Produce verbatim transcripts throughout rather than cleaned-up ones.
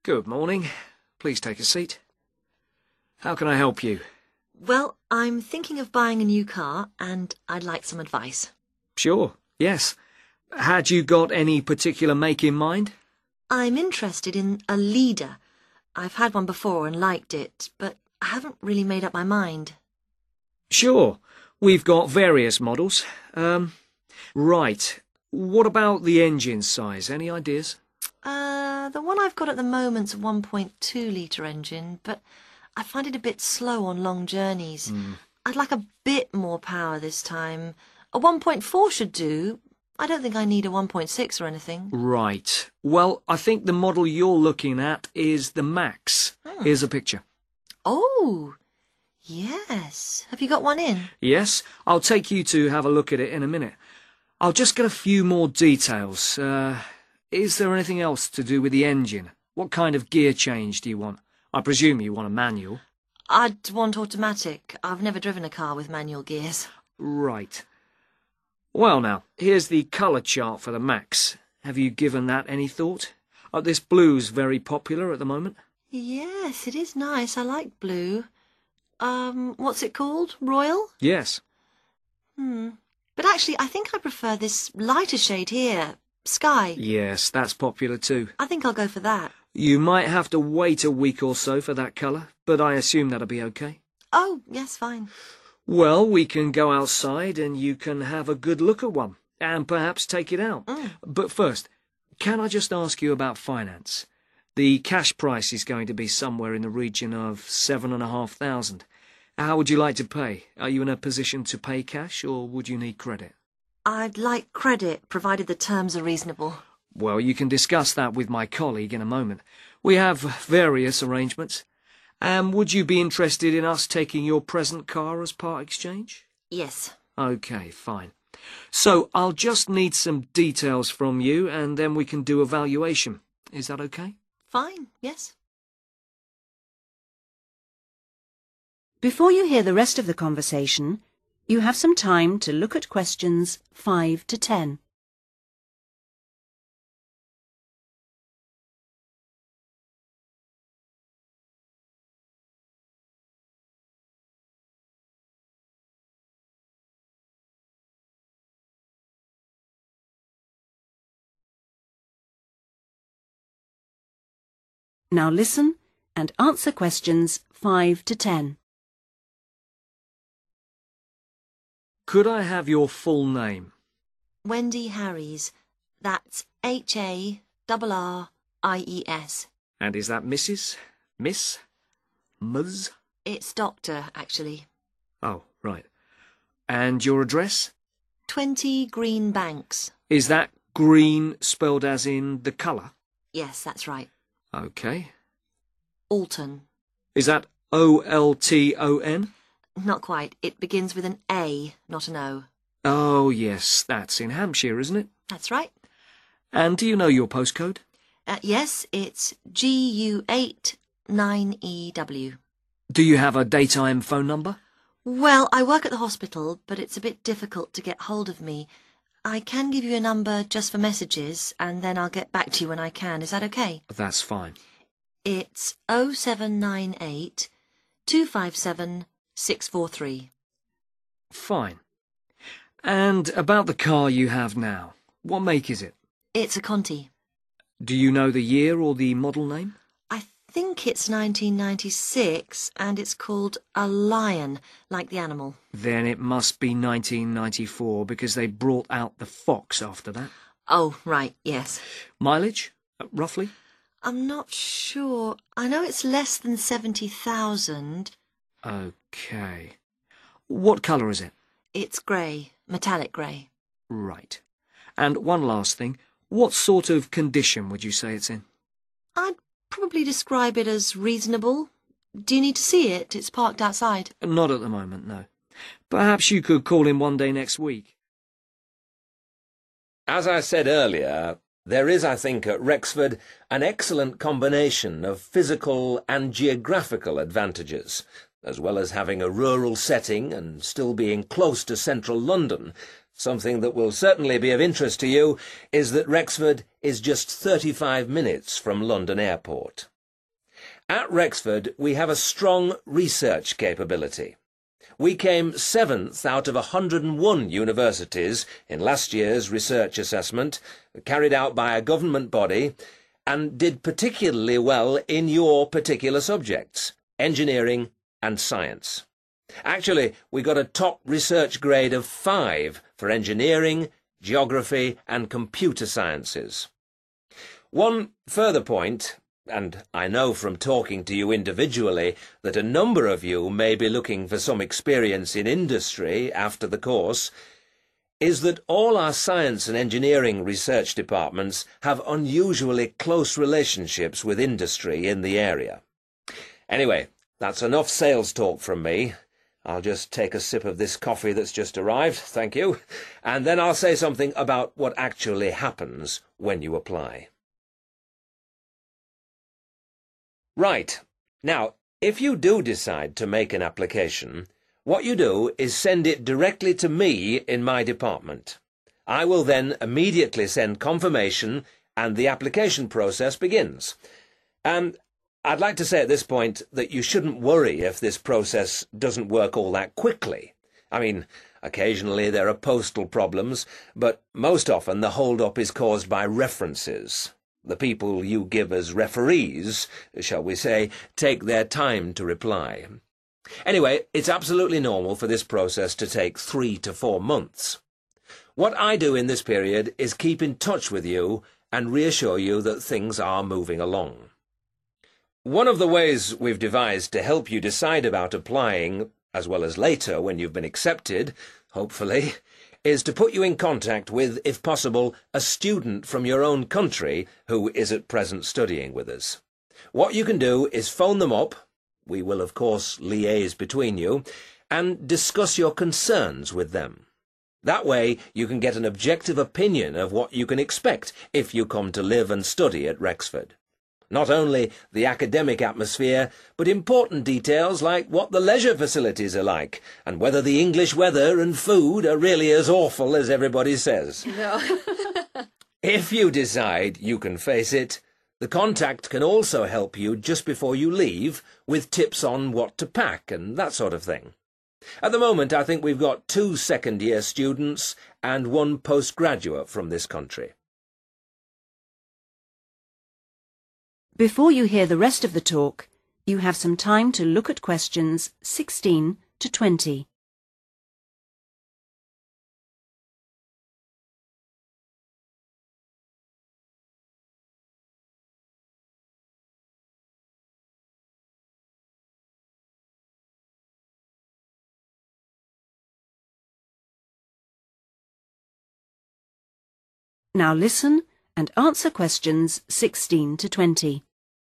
Good morning. Please take a seat. How can I help you? Well, I'm thinking of buying a new car, and I'd like some advice. Sure, yes. Had you got any particular make in mind? I'm interested in a Leader. I've had one before and liked it, but I haven't really made up my mind. Sure. We've got various models. Um, right. What about the engine size? Any ideas? Uh, the one I've got at the moment's a one point two litre engine, but I find it a bit slow on long journeys. Mm. I'd like a bit more power this time. A one point four should do. I don't think I need a one point six or anything. Right. Well, I think the model you're looking at is the Max. Hmm. Here's a picture. Oh, yes. Have you got one in? Yes, I'll take you to have a look at it in a minute. I'll just get a few more details. Uh, is there anything else to do with the engine? What kind of gear change do you want? I presume you want a manual. I'd want automatic. I've never driven a car with manual gears. Right. Well now, here's the colour chart for the Max. Have you given that any thought? Uh, this blue's very popular at the moment. Yes, it is nice. I like blue. Um, what's it called? Royal? Yes. Hmm. But actually, I think I prefer this lighter shade here. Sky. Yes, that's popular too. I think I'll go for that. You might have to wait a week or so for that colour, but I assume that'll be okay. Oh, yes, fine. Well, we can go outside and you can have a good look at one, and perhaps take it out. Mm. But first, can I just ask you about finance? The cash price is going to be somewhere in the region of seven and a half thousand. How would you like to pay? Are you in a position to pay cash, or would you need credit? I'd like credit, provided the terms are reasonable. Well, you can discuss that with my colleague in a moment. We have various arrangements. And would you be interested in us taking your present car as part exchange? Yes. OK, fine. So I'll just need some details from you, and then we can do a valuation. Is that OK? Fine, yes. Before you hear the rest of the conversation, you have some time to look at questions five to ten. Now listen and answer questions five to ten. Could I have your full name? Wendy Harries. That's H A R R I E S. And is that Missus Miss? Ms? It's Doctor, actually. Oh, right. And your address? twenty Green Banks. Is that green spelled as in the colour? Yes, that's right. OK. Alton. Is that O L T O N? Not quite. It begins with an A, not an O. Oh, yes, that's in Hampshire, isn't it? That's right. And do you know your postcode? Uh, yes, it's G U eight nine E W. Do you have a daytime phone number? Well, I work at the hospital, but it's a bit difficult to get hold of me. I can give you a number just for messages, and then I'll get back to you when I can. Is that okay? That's fine. It's oh seven nine eight, two five seven, six four three. Fine. And about the car you have now, what make is it? It's a Conti. Do you know the year or the model name? I think it's nineteen ninety-six, and it's called a Lion, like the animal. Then it must be nineteen ninety-four, because they brought out the Fox after that. Oh, right, yes. Mileage, uh, roughly? I'm not sure. I know it's less than seventy thousand. OK. What colour is it? It's grey, metallic grey. Right. And one last thing. What sort of condition would you say it's in? I'd probably describe it as reasonable. Do you need to see it? It's parked outside. Not at the moment, no. Perhaps you could call in one day next week. As I said earlier, there is, I think, at Rexford, an excellent combination of physical and geographical advantages. As well as having a rural setting and still being close to central London, something that will certainly be of interest to you is that Rexford is just thirty-five minutes from London Airport. At Rexford, we have a strong research capability. We came seventh out of one hundred and one universities in last year's research assessment, carried out by a government body, and did particularly well in your particular subjects, engineering and science. Actually, we got a top research grade of five for engineering, geography and computer sciences. One further point, and I know from talking to you individually that a number of you may be looking for some experience in industry after the course, is that all our science and engineering research departments have unusually close relationships with industry in the area. Anyway, that's enough sales talk from me. I'll just take a sip of this coffee that's just arrived, thank you, and then I'll say something about what actually happens when you apply. Right. Now, if you do decide to make an application, what you do is send it directly to me in my department. I will then immediately send confirmation and the application process begins. And I'd like to say at this point that you shouldn't worry if this process doesn't work all that quickly. I mean, occasionally there are postal problems, but most often the hold-up is caused by references. The people you give as referees, shall we say, take their time to reply. Anyway, it's absolutely normal for this process to take three to four months. What I do in this period is keep in touch with you and reassure you that things are moving along. One of the ways we've devised to help you decide about applying, as well as later when you've been accepted, hopefully, is to put you in contact with, if possible, a student from your own country who is at present studying with us. What you can do is phone them up, we will of course liaise between you, and discuss your concerns with them. That way you can get an objective opinion of what you can expect if you come to live and study at Rexford. Not only the academic atmosphere, but important details like what the leisure facilities are like, and whether the English weather and food are really as awful as everybody says. No. If you decide you can face it, the contact can also help you just before you leave with tips on what to pack and that sort of thing. At the moment, I think we've got two second-year students and one postgraduate from this country. Before you hear the rest of the talk, you have some time to look at questions sixteen to twenty. Now listen and answer questions sixteen to twenty.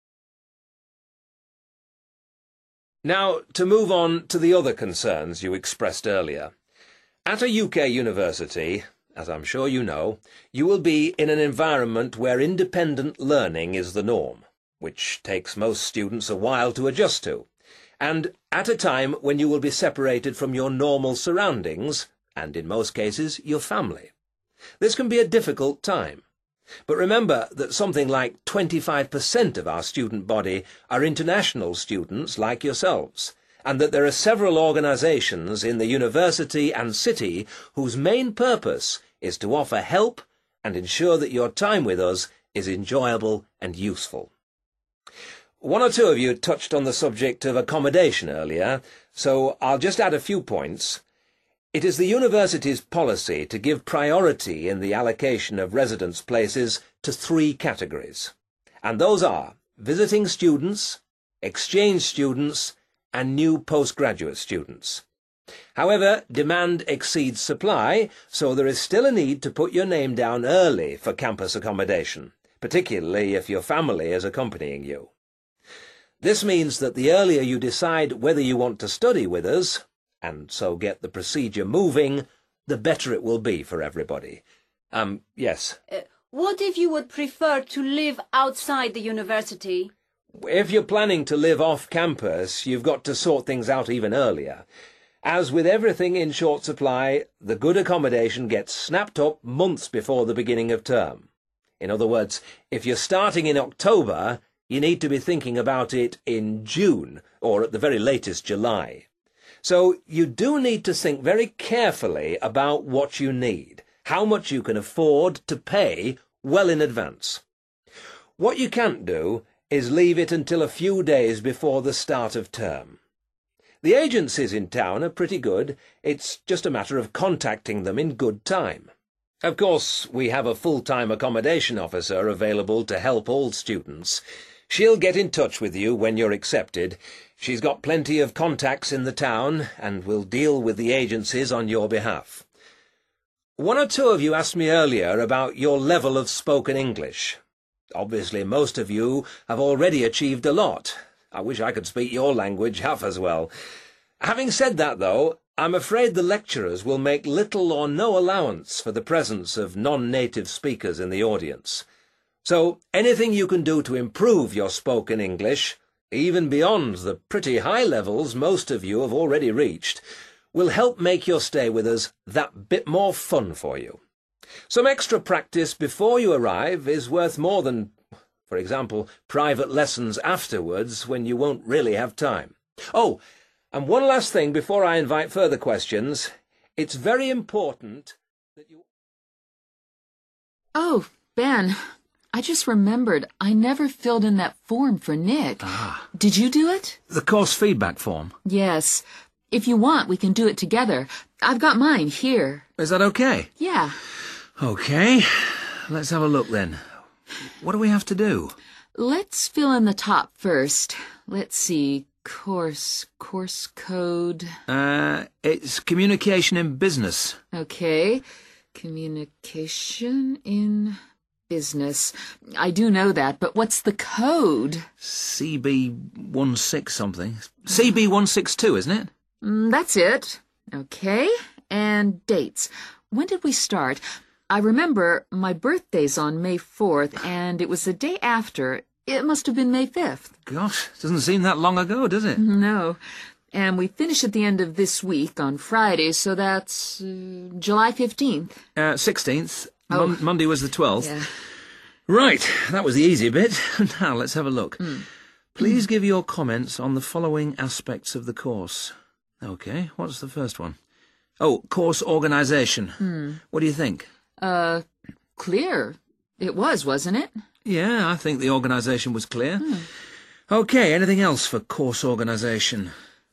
Now, to move on to the other concerns you expressed earlier. At a U K university, as I'm sure you know, you will be in an environment where independent learning is the norm, which takes most students a while to adjust to, and at a time when you will be separated from your normal surroundings, and in most cases your family. This can be a difficult time. But remember that something like twenty-five percent of our student body are international students like yourselves, and that there are several organisations in the university and city whose main purpose is to offer help and ensure that your time with us is enjoyable and useful. One or two of you touched on the subject of accommodation earlier, so I'll just add a few points. It is the university's policy to give priority in the allocation of residence places to three categories, and those are visiting students, exchange students, and new postgraduate students. However, demand exceeds supply, so there is still a need to put your name down early for campus accommodation, particularly if your family is accompanying you. This means that the earlier you decide whether you want to study with us, and so get the procedure moving, the better it will be for everybody. Um, yes? Uh, what if you would prefer to live outside the university? If you're planning to live off campus, you've got to sort things out even earlier. As with everything in short supply, the good accommodation gets snapped up months before the beginning of term. In other words, if you're starting in October, you need to be thinking about it in June, or at the very latest July. So you do need to think very carefully about what you need, how much you can afford to pay well in advance. What you can't do is leave it until a few days before the start of term. The agencies in town are pretty good. It's just a matter of contacting them in good time. Of course, we have a full-time accommodation officer available to help all students. She'll get in touch with you when you're accepted. She's got plenty of contacts in the town and will deal with the agencies on your behalf. One or two of you asked me earlier about your level of spoken English. Obviously, most of you have already achieved a lot. I wish I could speak your language half as well. Having said that, though, I'm afraid the lecturers will make little or no allowance for the presence of non-native speakers in the audience. So anything you can do to improve your spoken English, even beyond the pretty high levels most of you have already reached, will help make your stay with us that bit more fun for you. Some extra practice before you arrive is worth more than, for example, private lessons afterwards when you won't really have time. Oh, and one last thing before I invite further questions. It's very important that you... Oh, Ben, I just remembered I never filled in that form for Nick. Ah. Did you do it? The course feedback form. Yes. If you want, we can do it together. I've got mine here. Is that okay? Yeah. Okay. Let's have a look then. What do we have to do? Let's fill in the top first. Let's see. Course, course code. Uh, it's communication in business. Okay. Communication in business. I do know that, but what's the code? C B one six something. C B one six two, isn't it? Mm, that's it. Okay. And dates. When did we start? I remember my birthday's on May fourth, and it was the day after. It must have been May fifth. Gosh, doesn't seem that long ago, does it? No. And we finish at the end of this week on Friday, so that's uh, July fifteenth. Uh, sixteenth. Oh. Mon- Monday was the twelfth. Yeah. Right, that was the easy bit. Now let's have a look. Mm. Please give your comments on the following aspects of the course. Okay, what's the first one? Oh, course organisation. Hmm. What do you think? Uh, clear. It was, wasn't it? Yeah, I think the organisation was clear. Hmm. Okay, anything else for course organisation?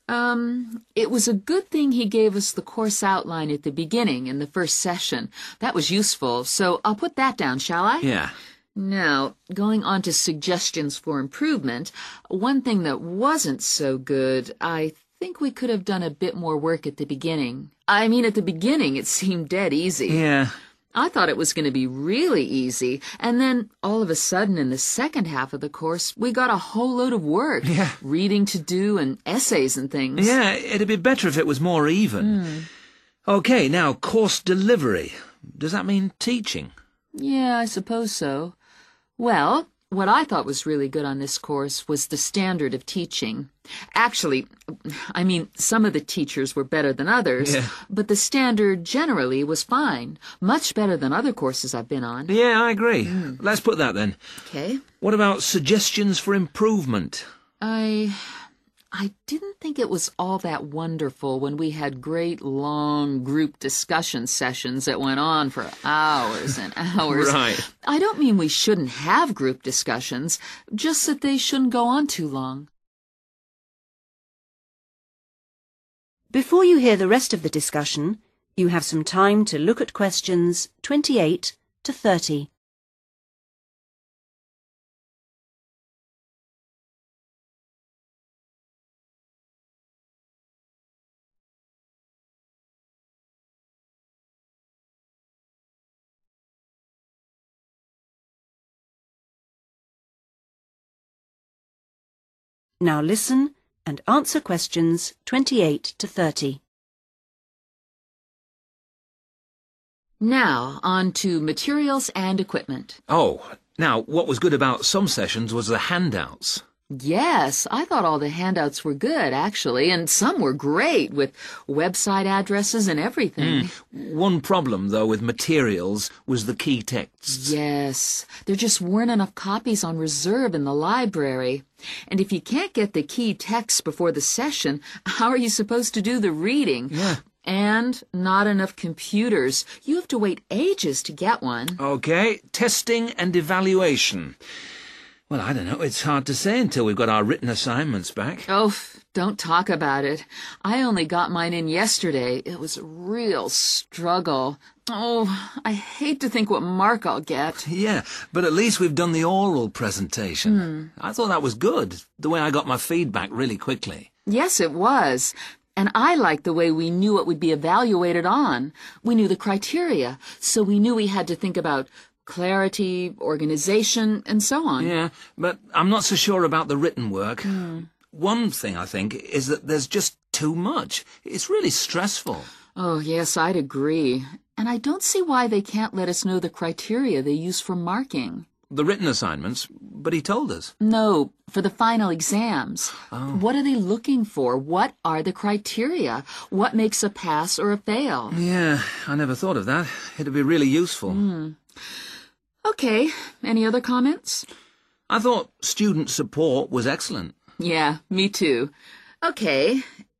Um, it was a good thing he gave us the course outline at the beginning in the first session. That was useful, so I'll put that down, shall I? Yeah. Now, going on to suggestions for improvement, one thing that wasn't so good, I think we could have done a bit more work at the beginning. I mean, at the beginning it seemed dead easy. Yeah. I thought it was going to be really easy, and then all of a sudden in the second half of the course, we got a whole load of work. Yeah. Reading to do and essays and things. Yeah, it'd be better if it was more even. Hmm. Okay, now, course delivery. Does that mean teaching? Yeah, I suppose so. Well, what I thought was really good on this course was the standard of teaching. Actually, I mean, some of the teachers were better than others, Yeah. but the standard generally was fine. Much better than other courses I've been on. Yeah, I agree. Let's put that then. Okay. What about suggestions for improvement? I... I didn't think it was all that wonderful when we had great, long group discussion sessions that went on for hours and hours. Right. I don't mean we shouldn't have group discussions, just that they shouldn't go on too long. Before you hear the rest of the discussion, you have some time to look at questions twenty-eight to thirty. Now listen and answer questions twenty-eight to thirty. Now, on to materials and equipment. Oh, now, what was good about some sessions was the handouts. Yes, I thought all the handouts were good, actually, and some were great, with website addresses and everything. Mm. One problem, though, with materials was the key texts. Yes, there just weren't enough copies on reserve in the library. And if you can't get the key texts before the session, how are you supposed to do the reading? Yeah. And not enough computers. You have to wait ages to get one. Okay, testing and evaluation. Well, I don't know. It's hard to say until we've got our written assignments back. Oh, don't talk about it. I only got mine in yesterday. It was a real struggle. Oh, I hate to think what mark I'll get. Yeah, but at least we've done the oral presentation. Hmm. I thought that was good, the way I got my feedback really quickly. Yes, it was. And I liked the way we knew what would be evaluated on. We knew the criteria, so we knew we had to think about clarity, organization, and so on. Yeah, but I'm not so sure about the written work. Mm. One thing, I think, is that there's just too much. It's really stressful. Oh, yes, I'd agree. And I don't see why they can't let us know the criteria they use for marking. The written assignments, but he told us. No, for the final exams. Oh. What are they looking for? What are the criteria? What makes a pass or a fail? Yeah, I never thought of that. It'd be really useful. Mm. Okay, any other comments? I thought student support was excellent. Yeah, me too. Okay,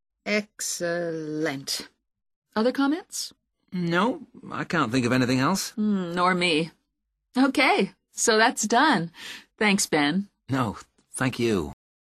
excellent. Other comments? No, I can't think of anything else. Mm, nor me. Okay, so that's done. Thanks, Ben. No, thank you.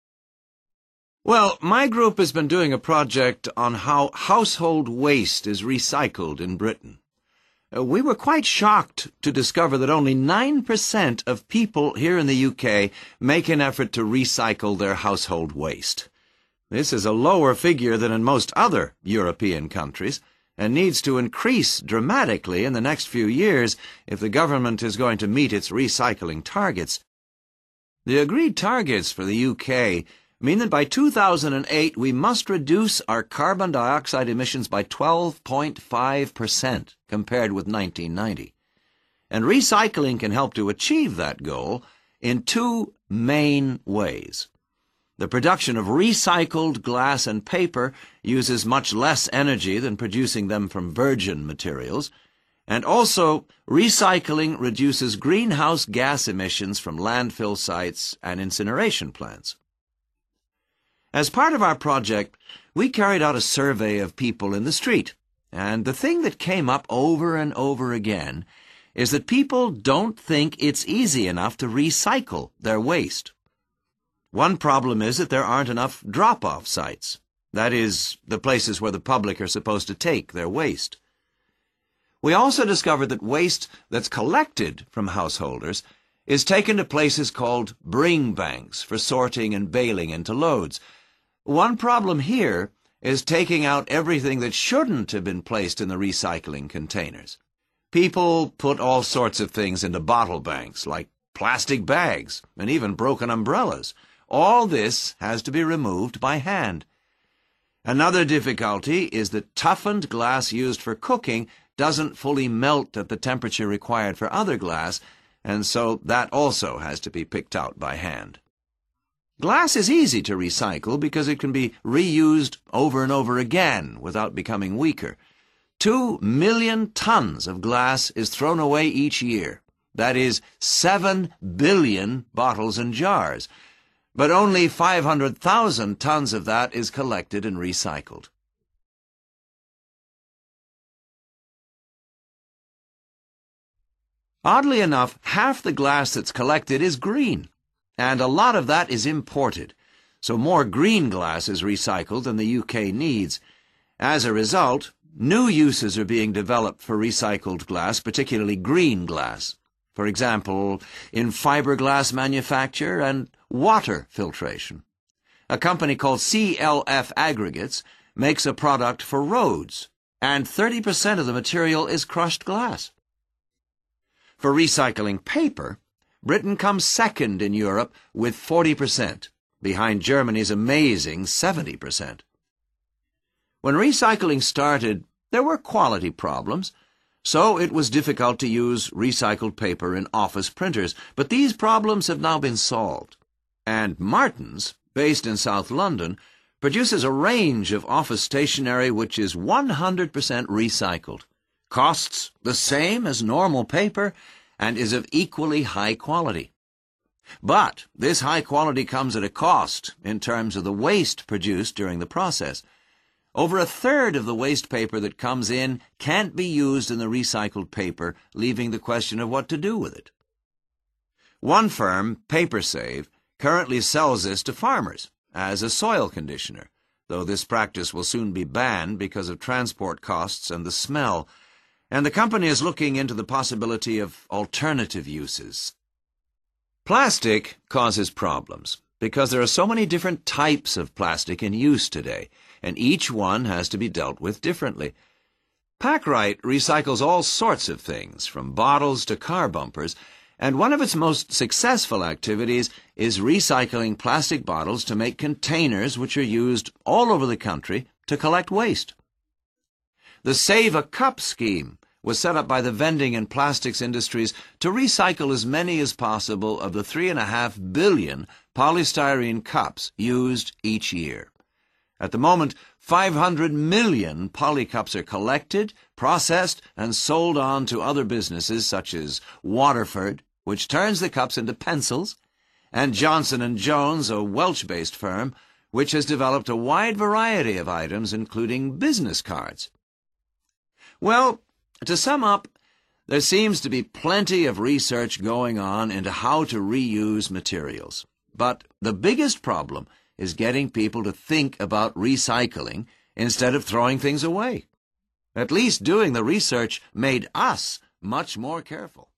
Well, my group has been doing a project on how household waste is recycled in Britain. Uh, we were quite shocked to discover that only nine percent of people here in the U K make an effort to recycle their household waste. This is a lower figure than in most other European countries, and needs to increase dramatically in the next few years if the government is going to meet its recycling targets. The agreed targets for the U K mean that by two thousand eight we must reduce our carbon dioxide emissions by twelve point five percent compared with nineteen ninety. And recycling can help to achieve that goal in two main ways. The production of recycled glass and paper uses much less energy than producing them from virgin materials, and also recycling reduces greenhouse gas emissions from landfill sites and incineration plants. As part of our project, we carried out a survey of people in the street, and the thing that came up over and over again is that people don't think it's easy enough to recycle their waste. One problem is that there aren't enough drop-off sites, that is, the places where the public are supposed to take their waste. We also discovered that waste that's collected from householders is taken to places called bring banks for sorting and baling into loads. One problem here is taking out everything that shouldn't have been placed in the recycling containers. People put all sorts of things into bottle banks, like plastic bags and even broken umbrellas. All this has to be removed by hand. Another difficulty is that toughened glass used for cooking doesn't fully melt at the temperature required for other glass, and so that also has to be picked out by hand. Glass is easy to recycle because it can be reused over and over again without becoming weaker. Two million tons of glass is thrown away each year. That is seven billion bottles and jars. But only five hundred thousand tons of that is collected and recycled. Oddly enough, half the glass that's collected is green, and a lot of that is imported, so more green glass is recycled than the U K needs. As a result, new uses are being developed for recycled glass, particularly green glass. For example, in fiberglass manufacture and water filtration. A company called C L F Aggregates makes a product for roads, and thirty percent of the material is crushed glass. For recycling paper, Britain comes second in Europe with forty percent, behind Germany's amazing seventy percent. When recycling started, there were quality problems, so it was difficult to use recycled paper in office printers, but these problems have now been solved. And Martins, based in South London, produces a range of office stationery which is one hundred percent recycled, costs the same as normal paper, and is of equally high quality. But this high quality comes at a cost in terms of the waste produced during the process. Over a third of the waste paper that comes in can't be used in the recycled paper, leaving the question of what to do with it. One firm, PaperSave, currently sells this to farmers as a soil conditioner, though this practice will soon be banned because of transport costs and the smell, and the company is looking into the possibility of alternative uses. Plastic causes problems because there are so many different types of plastic in use today, and each one has to be dealt with differently. Packrite recycles all sorts of things, from bottles to car bumpers, and one of its most successful activities is recycling plastic bottles to make containers which are used all over the country to collect waste. The Save a Cup scheme was set up by the vending and plastics industries to recycle as many as possible of the three and a half billion polystyrene cups used each year. At the moment, five hundred million polycups are collected, processed, and sold on to other businesses such as Waterford, which turns the cups into pencils, and Johnson and Jones, a Welsh-based firm, which has developed a wide variety of items, including business cards. Well, to sum up, there seems to be plenty of research going on into how to reuse materials. But the biggest problem is getting people to think about recycling instead of throwing things away. At least doing the research made us much more careful.